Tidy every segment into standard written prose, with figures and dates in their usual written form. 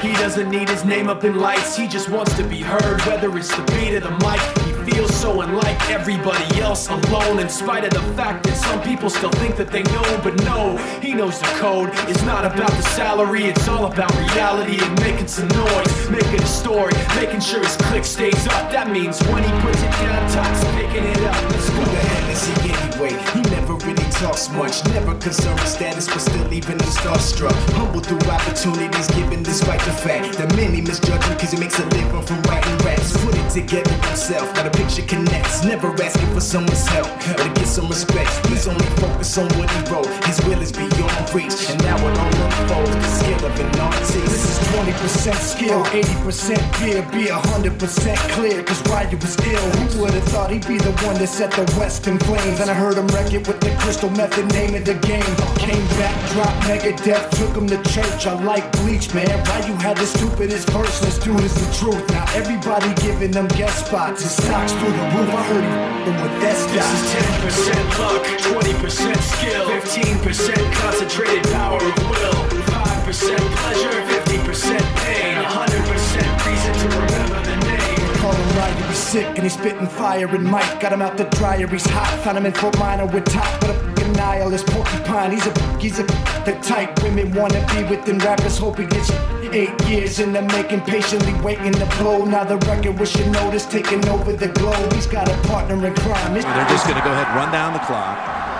He doesn't need his name up in lights, he just wants to be heard, whether it's the beat of the mic. He feels so unlike everybody else, alone, in spite of the fact that some people still think that they know. But no, he knows the code. It's not about the salary, it's all about reality and making some noise, making a story, making sure his click stays up. That means when he puts it down, Todd's picking it up. Let's go. Who the hell is he anyway? He never really talks much, never concerned with status, but still even him starstruck. Humble through opportunities, given despite the fact that many misjudge him cause he makes a living from writing raps. Put it together himself, got a picture connects, never asking for someone's help or to get some respect. He's only focused on what he wrote, his will is beyond reach, and now it all unfolds, the skill of an artist. This is 20% skill, 80% fear, be 100% clear, cause Ryder was ill. Who would've thought he'd be the one that set the West in flames? And I heard him wreck it with the crystal method, name of the game. Came back, dropped Megadeth, took him to church. I like Bleach, man. Why you had the stupidest verse? This dude is the truth. Now everybody giving them guest spots. His stocks through the roof. I heard him with that stock. This is 10% luck, 20% skill, 15% concentrated power of will, 5% pleasure, 50% pain, 100% reason to remember the name. Call him Ryder, he's sick and he's spitting fire. And Mike got him out the dryer, he's hot. Found him in Fort Minor with top, but a nihilist porcupine. He's the type women wanna be with. And rappers hope he gets 8 years in the making, patiently waiting to blow. Now the record with your notice taking over the globe. He's got a partner in crime. They're just going to go ahead and run down the clock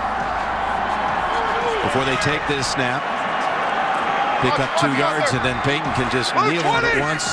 before they take this snap. Pick up 2 yards, and then Peyton can just kneel on it once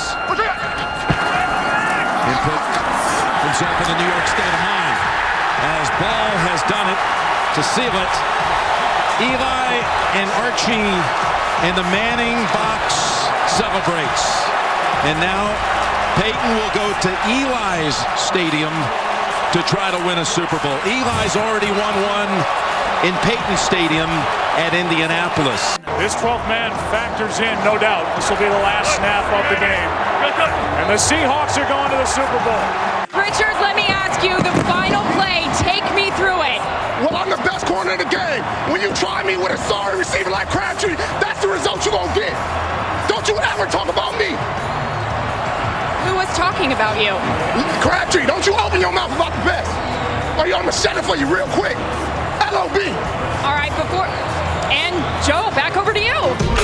and put himself in the New York state of mind, as Ball has done it to seal it. Eli and Archie in the Manning box celebrates. And now Peyton will go to Eli's stadium to try to win a Super Bowl. Eli's already won one in Peyton Stadium at Indianapolis. This 12th man factors in, no doubt. This will be the last snap of the game. And the Seahawks are going to the Super Bowl. Richard, let me ask you the final play. Take me through it. Well, I'm the best corner in the game. When you try me with a sorry receiver like Crabtree, that's the result you're going to get. Don't you ever talk about me. Who was talking about you? Crabtree, don't you open your mouth about the best. Or I'm going to shut it for you real quick. LOB. All right, and Joe, back over to you.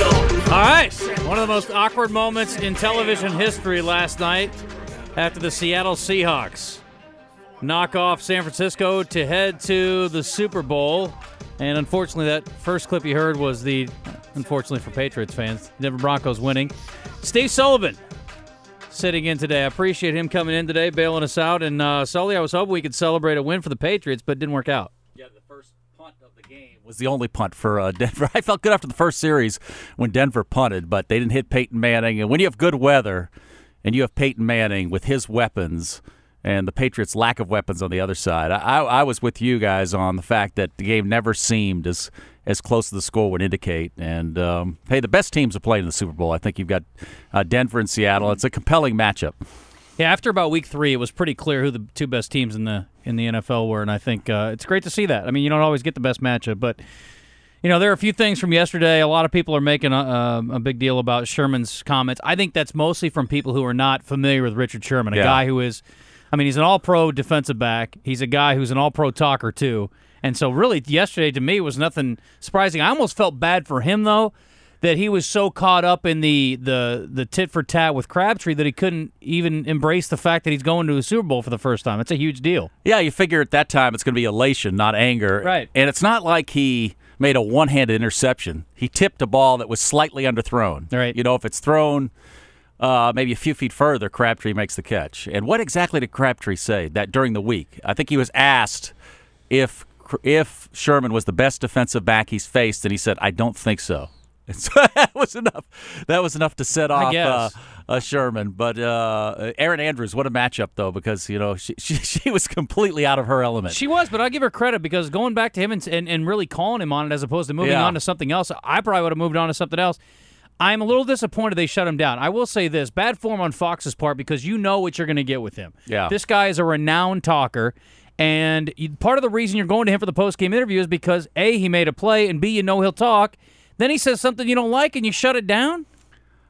All right, one of the most awkward moments in television history last night after the Seattle Seahawks knock off San Francisco to head to the Super Bowl. And unfortunately, that first clip you heard was unfortunately for Patriots fans, Denver Broncos winning. Steve Sullivan sitting in today. I appreciate him coming in today, bailing us out. And Sully, I was hoping we could celebrate a win for the Patriots, but it didn't work out. Yeah, the first punt of the game was the only punt for Denver. I felt good after the first series when Denver punted, but they didn't hit Peyton Manning. And when you have good weather and you have Peyton Manning with his weapons and the Patriots' lack of weapons on the other side, I was with you guys on the fact that the game never seemed as close as the score would indicate. And, hey, the best teams are playing in the Super Bowl. I think you've got Denver and Seattle. It's a compelling matchup. Yeah, after about week 3, it was pretty clear who the 2 best teams in the NFL were, and I think it's great to see that. I mean, you don't always get the best matchup, but you know there are a few things from yesterday. A lot of people are making a big deal about Sherman's comments. I think that's mostly from people who are not familiar with Richard Sherman, a guy who is, I mean, he's an all-pro defensive back. He's a guy who's an all-pro talker too, and so really yesterday to me was nothing surprising. I almost felt bad for him though, that he was so caught up in the tit for tat with Crabtree that he couldn't even embrace the fact that he's going to a Super Bowl for the first time. It's a huge deal. Yeah, you figure at that time it's going to be elation, not anger. Right. And it's not like he made a one-handed interception. He tipped a ball that was slightly underthrown. Right. You know, if it's thrown maybe a few feet further, Crabtree makes the catch. And what exactly did Crabtree say that during the week? I think he was asked if Sherman was the best defensive back he's faced, and he said, "I don't think so." So that was enough. That was enough to set off Sherman. But Erin Andrews, what a matchup though, because you know she was completely out of her element. She was, but I give her credit because going back to him and really calling him on it as opposed to moving on to something else, I probably would have moved on to something else. I'm a little disappointed they shut him down. I will say this: bad form on Fox's part because you know what you're going to get with him. Yeah, this guy is a renowned talker. And part of the reason you're going to him for the post-game interview is because A, he made a play, and B, you know he'll talk. Then he says something you don't like, and you shut it down?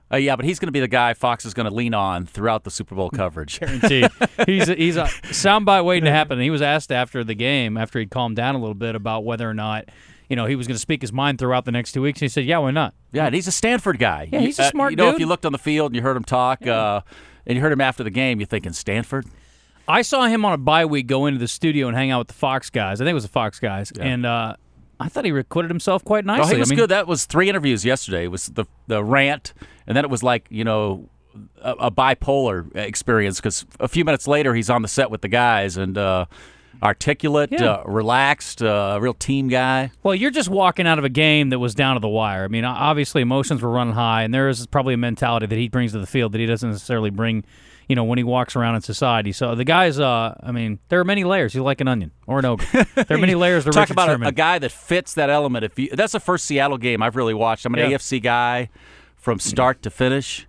Yeah, but he's going to be the guy Fox is going to lean on throughout the Super Bowl coverage. Guaranteed. He's a soundbite waiting to happen. He was asked after the game, after he'd calmed down a little bit, about whether or not he was going to speak his mind throughout the next 2 weeks. He said, "Yeah, why not?" Yeah, and he's a Stanford guy. Yeah, he's a smart dude. dude. If you looked on the field and you heard him talk, and you heard him after the game, you're thinking Stanford. I saw him on a bye week go into the studio and hang out with the Fox guys. I think it was the Fox guys, and I thought he acquitted himself quite nicely. Oh, he was good. That was 3 interviews yesterday. It was the rant, and then it was like, a bipolar experience, because a few minutes later he's on the set with the guys and articulate, relaxed, real team guy. Well, you're just walking out of a game that was down to the wire. I mean, obviously emotions were running high, and there is probably a mentality that he brings to the field that he doesn't necessarily bring when he walks around in society. So the guys, there are many layers. He's like an onion or an ogre. There are many layers to Talk Richard about Sherman. a guy that fits that element. That's the first Seattle game I've really watched. I'm an AFC guy from start to finish,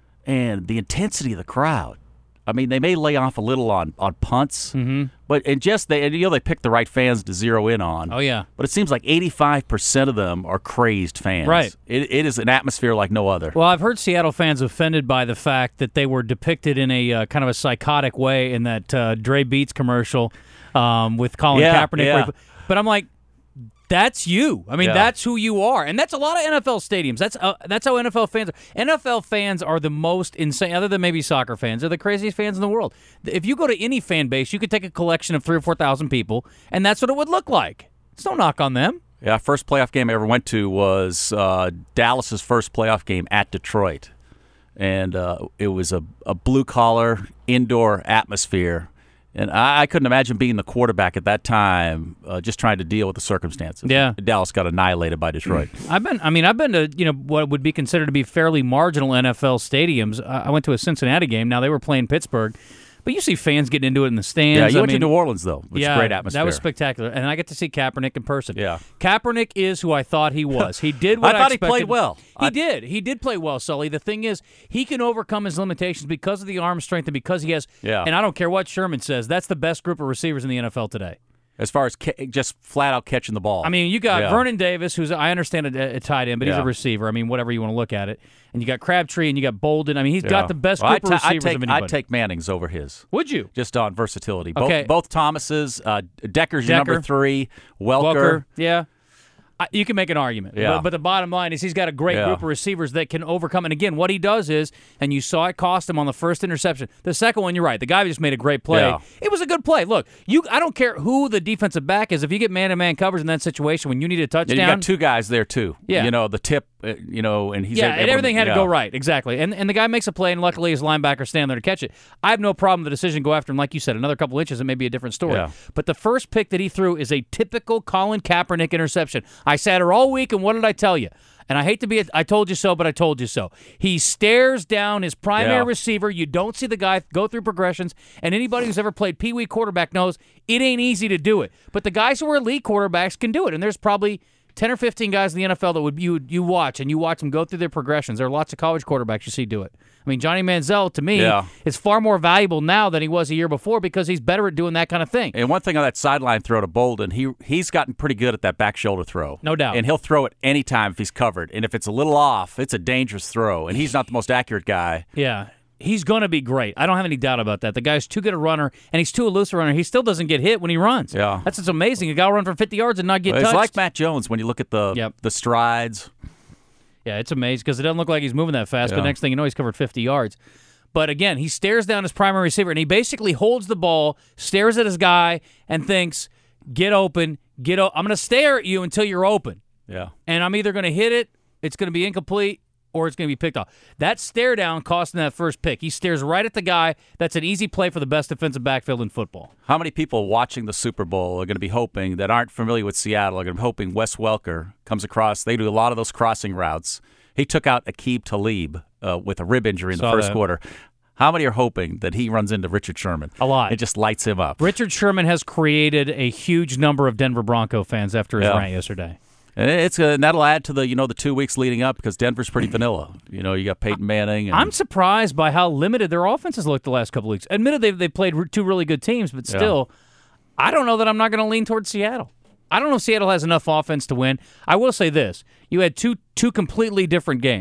and the intensity of the crowd. I mean, they may lay off a little on punts, but they pick the right fans to zero in on. Oh, yeah. But it seems like 85% of them are crazed fans. Right. It is an atmosphere like no other. Well, I've heard Seattle fans offended by the fact that they were depicted in a kind of a psychotic way in that Dre Beats commercial with Colin Kaepernick. Yeah. But I'm like, that's you. I mean, that's who you are. And that's a lot of NFL stadiums. That's how NFL fans are. NFL fans are the most insane, other than maybe soccer fans. They're the craziest fans in the world. If you go to any fan base, you could take a collection of 3,000 or 4,000 people, and that's what it would look like. It's no knock on them. Yeah, first playoff game I ever went to was Dallas's first playoff game at Detroit. And it was a blue-collar, indoor atmosphere. And I couldn't imagine being the quarterback at that time, just trying to deal with the circumstances. Yeah, Dallas got annihilated by Detroit. I've been to what would be considered to be fairly marginal NFL stadiums. I went to a Cincinnati game. Now they were playing Pittsburgh, but you see fans getting into it in the stands. Yeah, you went to New Orleans though, which is a great atmosphere. That was spectacular, and I get to see Kaepernick in person. Yeah, Kaepernick is who I thought he was. He did what I thought expected. He played well. He did play well, Sully. The thing is, he can overcome his limitations because of the arm strength and because he has. Yeah. And I don't care what Sherman says. That's the best group of receivers in the NFL today. As far as just flat out catching the ball. I mean, you got Vernon Davis, who's, I understand, a tight end, but he's a receiver. I mean, whatever you want to look at it. And you got Crabtree and you got Bolden. I mean, he's got the best group of receivers of anybody. I'd take Manning's over his. Would you? Just on versatility. Okay. Both Thomases. Decker's your number 3. Welker. Yeah. You can make an argument, but the bottom line is he's got a great group of receivers that can overcome. And again, what he does is, and you saw it cost him on the first interception. The second one, you're right. The guy just made a great play. Yeah. It was a good play. Look, I don't care who the defensive back is. If you get man-to-man coverage in that situation when you need a touchdown, you got 2 guys there too. Yeah, the tip. And he's and everything had to go right. Exactly. And the guy makes a play, and luckily his linebacker stand there to catch it. I have no problem with the decision to go after him, like you said. Another couple inches, it may be a different story. Yeah. But the first pick that he threw is a typical Colin Kaepernick interception. I sat her all week, and what did I tell you? And I hate to be I told you so, but I told you so. He stares down his primary receiver. You don't see the guy go through progressions. And anybody who's ever played Pee Wee quarterback knows it ain't easy to do it. But the guys who are elite quarterbacks can do it. And there's probably 10 or 15 guys in the NFL that you watch them go through their progressions. There are lots of college quarterbacks you see do it. I mean, Johnny Manziel, to me, is far more valuable now than he was a year before because he's better at doing that kind of thing. And one thing on that sideline throw to Bolden, he's gotten pretty good at that back shoulder throw. No doubt. And he'll throw it anytime if he's covered. And if it's a little off, it's a dangerous throw. And he's not the most accurate guy. Yeah. He's going to be great. I don't have any doubt about that. The guy's too good a runner, and he's too elusive a runner. He still doesn't get hit when he runs. Yeah. That's just amazing. A guy will run for 50 yards and not get touched. It's like Matt Jones when you look at the strides. Yeah, it's amazing because it doesn't look like he's moving that fast, but next thing you know, he's covered 50 yards. But again, he stares down his primary receiver, and he basically holds the ball, stares at his guy, and thinks, get open, I'm going to stare at you until you're open. Yeah. And I'm either going to hit it, it's going to be incomplete, or it's going to be picked off. That stare down cost him that first pick. He stares right at the guy. That's an easy play for the best defensive backfield in football. How many people watching the Super Bowl are going to be hoping, that aren't familiar with Seattle, are going to be hoping Wes Welker comes across? They do a lot of those crossing routes. He took out Aqib Talib with a rib injury in the first quarter. How many are hoping that he runs into Richard Sherman? A lot. It just lights him up. Richard Sherman has created a huge number of Denver Bronco fans after his rant yesterday. And that'll add to the 2 weeks leading up because Denver's pretty vanilla. You got Peyton Manning. I'm surprised by how limited their offenses looked the last couple of weeks. Admitted they played 2 really good teams, but still, I don't know that I'm not going to lean towards Seattle. I don't know if Seattle has enough offense to win. I will say this. You had two completely different games.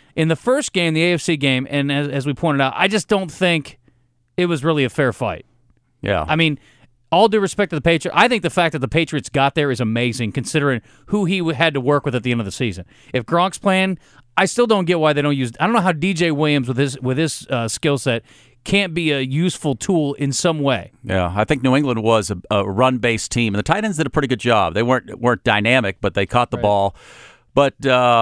in the first game, the AFC game, and as we pointed out, I just don't think it was really a fair fight. Yeah. I mean, all due respect to the Patriots, I think the fact that the Patriots got there is amazing considering who he had to work with at the end of the season. If Gronk's playing, I still don't get why they don't use – I don't know how DJ Williams with his skill set can't be a useful tool in some way. Yeah, I think New England was a run-based team, and the Titans did a pretty good job. They weren't dynamic, but they caught the ball. But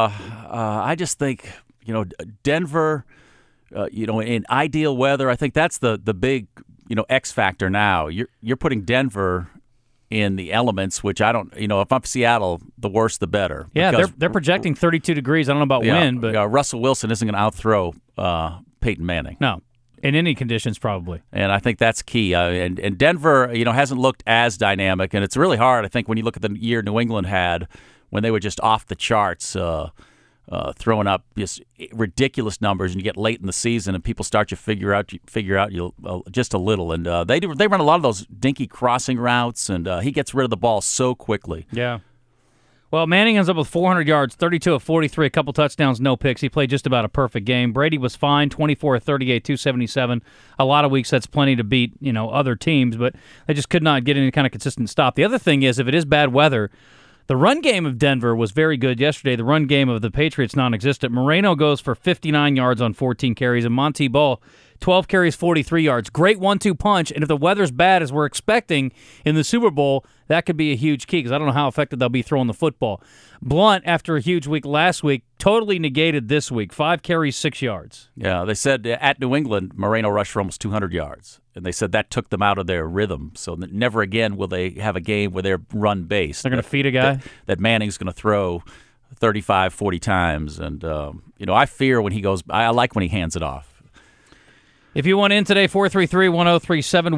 I just think, Denver, in ideal weather, I think that's the big, X factor now. You're putting Denver in the elements, which I don't, if I'm Seattle, the worse the better. Yeah, they're projecting 32 degrees. I don't know about wind, but Russell Wilson isn't going to outthrow Peyton Manning. No. In any conditions, probably. And I think that's key. And Denver, hasn't looked as dynamic, and it's really hard, I think, when you look at the year New England had when they were just off the charts, throwing up just ridiculous numbers, and you get late in the season and people start to figure out just a little. And they run a lot of those dinky crossing routes, and he gets rid of the ball so quickly. Yeah. Well, Manning ends up with 400 yards, 32 of 43, a couple touchdowns, no picks. He played just about a perfect game. Brady was fine, 24 of 38, 277. A lot of weeks that's plenty to beat, other teams, but they just could not get any kind of consistent stop. The other thing is, if it is bad weather, the run game of Denver was very good yesterday. The run game of the Patriots non-existent. Moreno goes for 59 yards on 14 carries, and Monty Ball 12 carries, 43 yards. Great 1-2 punch, and if the weather's bad as we're expecting in the Super Bowl, that could be a huge key because I don't know how effective they'll be throwing the football. Blunt, after a huge week last week, totally negated this week. 5 carries, 6 yards. Yeah, they said at New England, Moreno rushed for almost 200 yards, and they said that took them out of their rhythm. So never again will they have a game where they're run-based. They're going to feed a guy? That Manning's going to throw 35, 40 times. And, I fear when he goes – I like when he hands it off. If you want in today, 433-1037,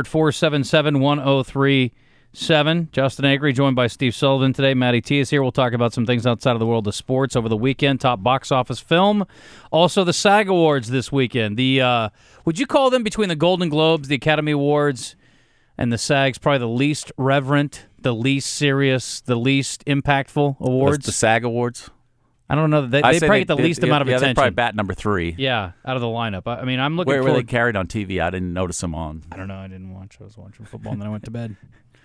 1-800-477-1037. Justin Acri joined by Steve Sullivan today. Matty T is here. We'll talk about some things outside of the world of sports over the weekend. Top box office film. Also the SAG Awards this weekend. Would you call them, between the Golden Globes, the Academy Awards, and the SAGs, probably the least reverent, the least serious, the least impactful awards? The SAG Awards? I don't know. They probably get the least amount of attention. They're probably bat number 3. Yeah, out of the lineup. I mean, I'm looking Where forward. were they carried on TV? I didn't notice them on. I don't know. I didn't watch. I was watching football, and then I went to bed.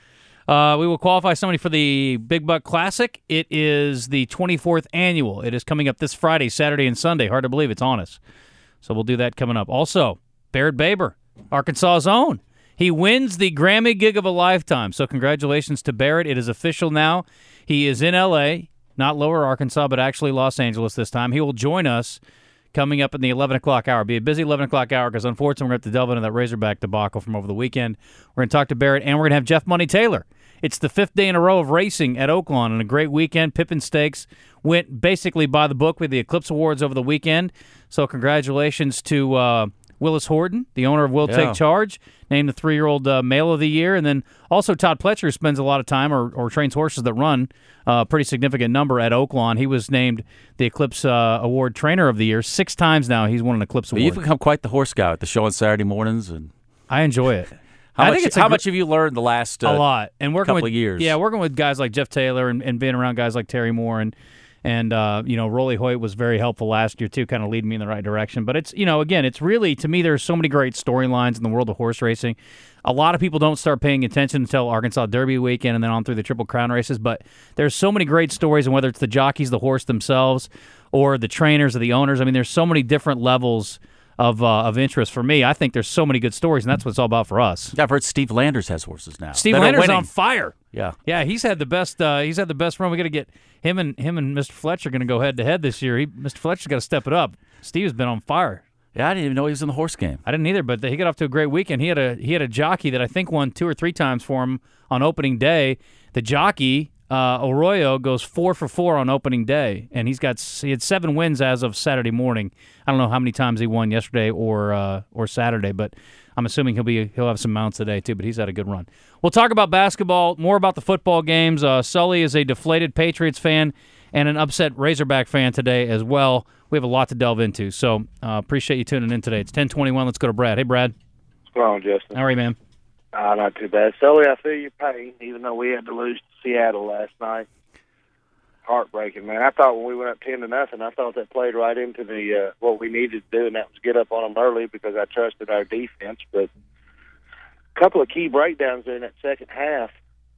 We will qualify somebody for the Big Buck Classic. It is the 24th annual. It is coming up this Friday, Saturday, and Sunday. Hard to believe it's on us. So we'll do that coming up. Also, Barrett Baber, Arkansas's own. He wins the Grammy Gig of a Lifetime. So congratulations to Barrett. It is official now. He is in L.A., not Lower Arkansas, but actually Los Angeles this time. He will join us coming up in the 11 o'clock hour. It'll be a busy 11 o'clock hour because, unfortunately, we're going to have to delve into that Razorback debacle from over the weekend. We're going to talk to Barrett, and we're going to have Jeff Money Taylor. It's the 5th day in a row of racing at Oaklawn, and a great weekend. Pippin Stakes went basically by the book with the Eclipse Awards over the weekend. So congratulations to Willis Horton, the owner of Will Take Charge, named the 3-year-old Male of the Year. And then also Todd Pletcher, who spends a lot of time or trains horses that run a pretty significant number at Oaklawn. He was named the Eclipse Award Trainer of the Year 6 times now. He's won an Eclipse Award. You've become quite the horse guy at the show on Saturday mornings. And I enjoy it. How much have you learned the last a lot. And working couple with, of years? Yeah, working with guys like Jeff Taylor and being around guys like Terry Moore and Rolly Hoyt was very helpful last year too, kind of leading me in the right direction. But it's, again, it's really, to me, there's so many great storylines in the world of horse racing. A lot of people don't start paying attention until Arkansas Derby weekend and then on through the Triple Crown races. But there's so many great stories, and whether it's the jockeys, the horse themselves, or the trainers or the owners, I mean, there's so many different levels of interest for me. I think there's so many good stories, and that's what it's all about for us. Yeah, I've heard Steve Landers has horses now. Steve Landers on fire. Yeah, he's had the best. He's had the best run. We got to get him and Mr. Fletcher going to go head to head this year. Mr. Fletcher's got to step it up. Steve's been on fire. Yeah, I didn't even know he was in the horse game. I didn't either, but he got off to a great weekend. He had a jockey that I think won 2 or 3 times for him on opening day. The jockey Arroyo goes 4 for 4 on opening day, and he had 7 wins as of Saturday morning. I don't know how many times he won yesterday or Saturday, but I'm assuming he'll have some mounts today too. But he's had a good run. We'll talk about basketball, more about the football games. Sully is a deflated Patriots fan and an upset Razorback fan today as well. We have a lot to delve into, so appreciate you tuning in today. It's 10:21. Let's go to Brad. Hey, Brad. What's going on, Justin? How are you, man? Not too bad. Sully, I feel your pain, even though we had to lose to Seattle last night. heartbreaking, man. I thought when we went up 10-0, I thought that played right into the what we needed to do, and that was get up on them early because I trusted our defense. But a couple of key breakdowns there in that second half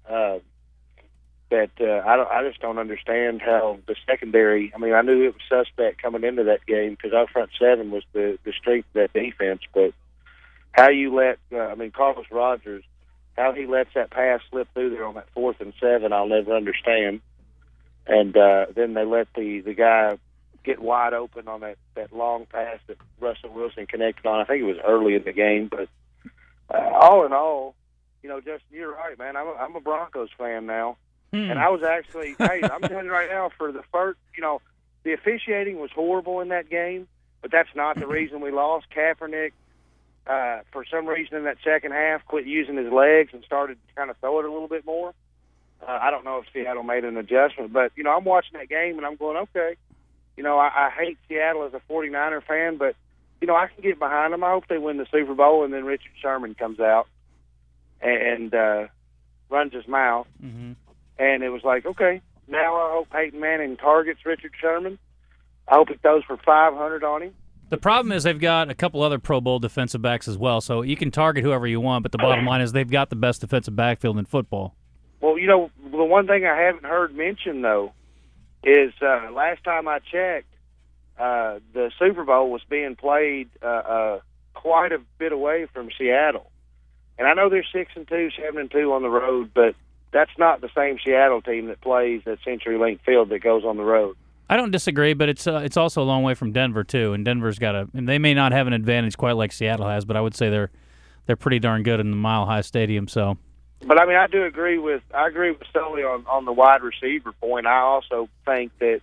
that I just don't understand how the secondary. I mean, I knew it was suspect coming into that game because our front seven was the strength of that defense, but how you let Carlos Rogers, how he lets that pass slip through there on that 4th and 7, I'll never understand. And then they let the guy get wide open on that long pass that Russell Wilson connected on. I think it was early in the game. But all in all, Justin, you're right, man. I'm a Broncos fan now. And I was actually, hey, I'm telling you right now, for the first, the officiating was horrible in that game, but that's not the reason we lost. Kaepernick, for some reason in that second half, quit using his legs and started to kind of throw it a little bit more. I don't know if Seattle made an adjustment, but, I'm watching that game and I'm going, okay. I hate Seattle as a 49er fan, but, I can get behind them. I hope they win the Super Bowl, and then Richard Sherman comes out and runs his mouth. Mm-hmm. And it was like, okay, now I hope Peyton Manning targets Richard Sherman. I hope he throws for 500 on him. The problem is they've got a couple other Pro Bowl defensive backs as well, so you can target whoever you want, but the bottom line is they've got the best defensive backfield in football. Well, the one thing I haven't heard mentioned, though, is last time I checked, the Super Bowl was being played quite a bit away from Seattle. And I know they're 6-2, 7-2 on the road, but that's not the same Seattle team that plays at CenturyLink Field that goes on the road. I don't disagree, but it's also a long way from Denver too, and Denver's and they may not have an advantage quite like Seattle has, but I would say they're pretty darn good in the Mile High Stadium. So, but I mean, I agree with Sully on the wide receiver point. I also think that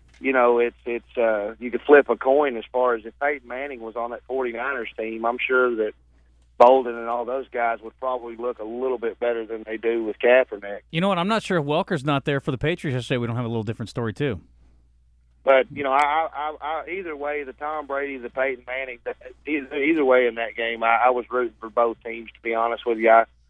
it's you could flip a coin as far as if Peyton Manning was on that 49ers team. I'm sure that Bolden and all those guys would probably look a little bit better than they do with Kaepernick. You know what? I'm not sure if Welker's not there for the Patriots yesterday. We don't have a little different story too. But I either way, the Tom Brady, the Peyton Manning, either way in that game, I was rooting for both teams. To be honest with you,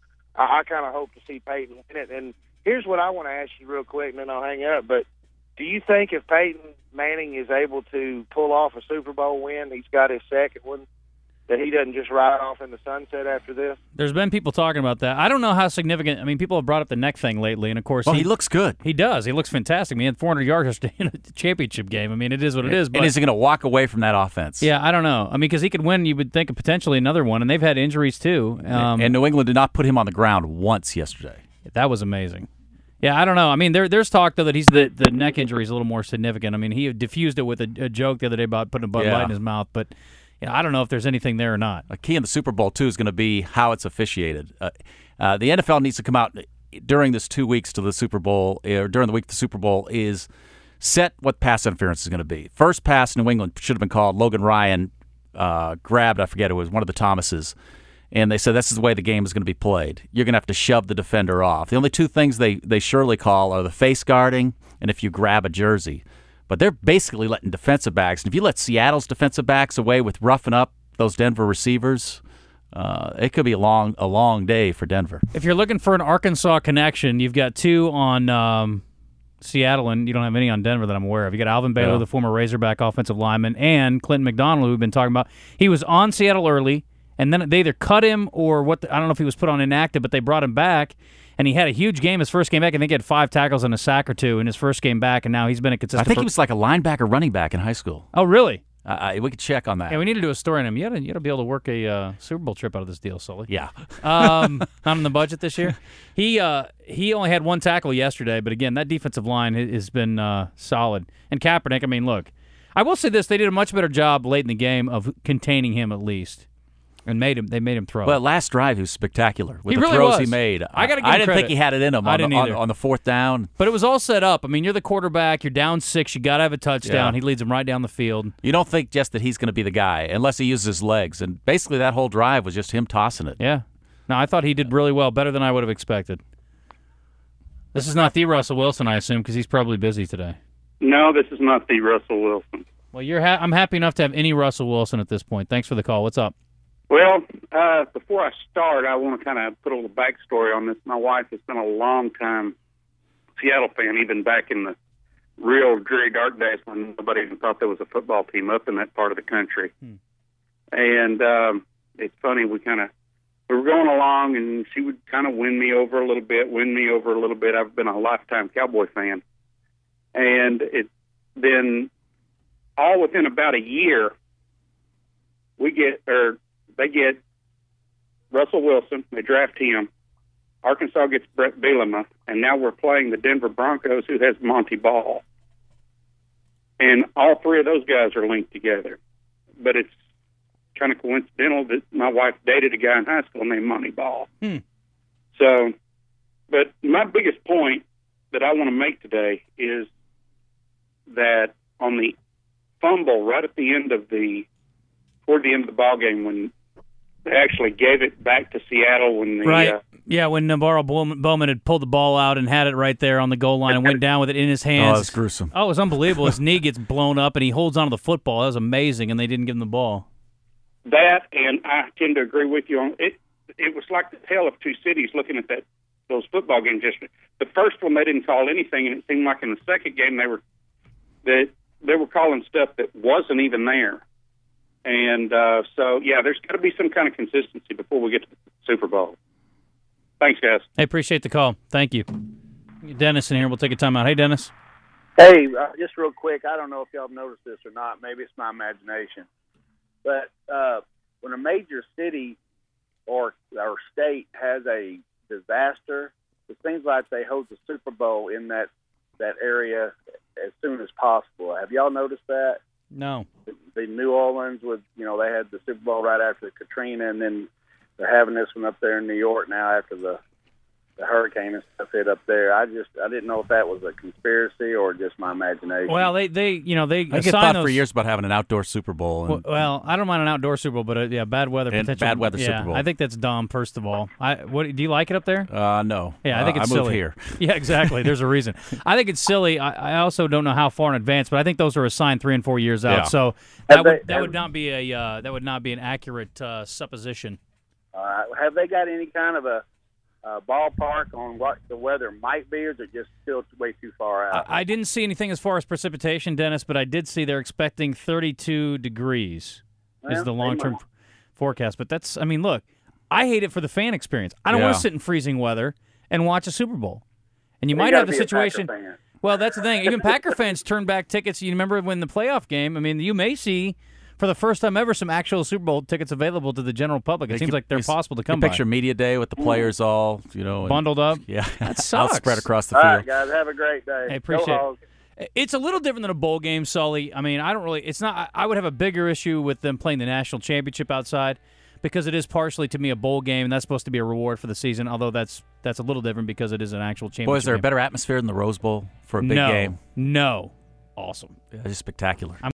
I kind of hope to see Peyton win it. And here's what I want to ask you real quick, and then I'll hang up. But do you think if Peyton Manning is able to pull off a Super Bowl win, he's got his second one, that he doesn't just ride off in the sunset after this? There's been people talking about that. I don't know how significant. I mean, people have brought up the neck thing lately, and of course, he looks good. He does. He looks fantastic. He had 400 yards yesterday in a championship game. I mean, it is what it is. But, and is he going to walk away from that offense? Yeah, I don't know. I mean, because he could win, you would think of potentially another one, and they've had injuries too. And New England did not put him on the ground once yesterday. That was amazing. Yeah, I don't know. I mean, there's talk, though, that the neck injury is a little more significant. I mean, he diffused it with a joke the other day about putting a Bud Light in his mouth, but I don't know if there's anything there or not. A key in the Super Bowl, too, is going to be how it's officiated. The NFL needs to come out during this 2 weeks to the Super Bowl, or during the week of the Super Bowl, is set what pass interference is going to be. First pass in New England should have been called. Logan Ryan grabbed, I forget, it was one of the Thomases, and they said this is the way the game is going to be played. You're going to have to shove the defender off. The only two things they surely call are the face guarding and if you grab a jersey. But they're basically letting defensive backs. And if you let Seattle's defensive backs away with roughing up those Denver receivers, it could be a long day for Denver. If you're looking for an Arkansas connection, you've got two on Seattle, and you don't have any on Denver that I'm aware of. You got Alvin Baylor, the former Razorback offensive lineman, and Clinton McDonald, who we've been talking about. He was on Seattle early, and then they either cut him or I don't know if he was put on inactive, but they brought him back. And he had a huge game his first game back. I think he had 5 tackles and a sack or 2 in his first game back, and now he's been a consistent. I think he was like a linebacker running back in high school. Oh, really? We could check on that. Yeah, we need to do a story on him. You got to be able to work a Super Bowl trip out of this deal, Sully. Yeah. Not in the budget this year. He only had 1 tackle yesterday, but again, that defensive line has been solid. And Kaepernick, I mean, look, I will say this: they did a much better job late in the game of containing him at least. And they made him throw. Well, last drive he was spectacular with he the really throws was. he made. I didn't think he had it in him on the 4th down. But it was all set up. I mean, you're the quarterback. You're down 6. You got to have a touchdown. Yeah. He leads them right down the field. You don't think just that he's going to be the guy unless he uses his legs. And basically that whole drive was just him tossing it. Yeah. No, I thought he did really well, better than I would have expected. This is not the Russell Wilson, I assume, because he's probably busy today. No, this is not the Russell Wilson. Well, I'm happy enough to have any Russell Wilson at this point. Thanks for the call. What's up? Well, before I start, I want to kind of put a little backstory on this. My wife has been a long-time Seattle fan, even back in the real dreary dark days when nobody even thought there was a football team up in that part of the country. And it's funny, we were going along, and she would kind of win me over a little bit. I've been a lifetime Cowboy fan. And then all within about a year, they get Russell Wilson, they draft him. Arkansas gets Brett Bielema, and now we're playing the Denver Broncos, who has Monty Ball. And all three of those guys are linked together. But it's kind of coincidental that my wife dated a guy in high school named Monty Ball. So, but my biggest point that I want to make today is that on the fumble right at the end of toward the end of the ball game, when they actually gave it back to Seattle when the when Navarro Bowman had pulled the ball out and had it right there on the goal line and went down with it in his hands. Oh, that's gruesome. Oh, it was unbelievable. His knee gets blown up and he holds onto the football. That was amazing, and they didn't give him the ball. That, and I tend to agree with you on it. It was like the tale of two cities looking at those football games yesterday. The first one they didn't call anything, and it seemed like in the second game they were calling stuff that wasn't even there. And so, yeah, there's got to be some kind of consistency before we get to the Super Bowl. Thanks, guys. Hey, appreciate the call. Thank you. Dennis in here. We'll take a time out. Hey, Dennis. Hey, just real quick, I don't know if y'all have noticed this or not. Maybe it's my imagination. But when a major city or state has a disaster, it seems like they hold the Super Bowl in that area as soon as possible. Have y'all noticed that? No. The New Orleans they had the Super Bowl right after Katrina, and then they're having this one up there in New York now after the hurricane and stuff hit up there. I didn't know if that was a conspiracy or just my imagination. Well, they I get thought for years about having an outdoor Super Bowl. Well, I don't mind an outdoor Super Bowl, but bad weather potential. Bad weather Super Bowl. I think that's dumb. First of all, do you like it up there? No. Yeah, I think it's I silly. moved here. Yeah, exactly. There's a reason. I think it's silly. I also don't know how far in advance, but I think those are assigned 3 and 4 years out. Yeah. So that would not be an accurate supposition. Have they got any kind of a ballpark on what the weather might be, or is it just still way too far out? I didn't see anything as far as precipitation, Dennis, but I did see they're expecting 32 degrees is the long-term forecast. But look, I hate it for the fan experience. I don't want to sit in freezing weather and watch a Super Bowl. And you might have the situation. Well, that's the thing. Even Packer fans turn back tickets. You remember when the playoff game, you may see for the first time ever some actual Super Bowl tickets available to the general public. It seems like they're possible to come by. Picture media day with the players all, bundled up. Yeah, that sucks. Out spread across the field. All right, guys, have a great day. I appreciate it. It's a little different than a bowl game, Sully. I would have a bigger issue with them playing the national championship outside because it is partially, to me, a bowl game, and that's supposed to be a reward for the season, although that's a little different because it is an actual championship. Boy, is there game. a better atmosphere than the Rose Bowl for a big game? No. Awesome. Yeah, just spectacular.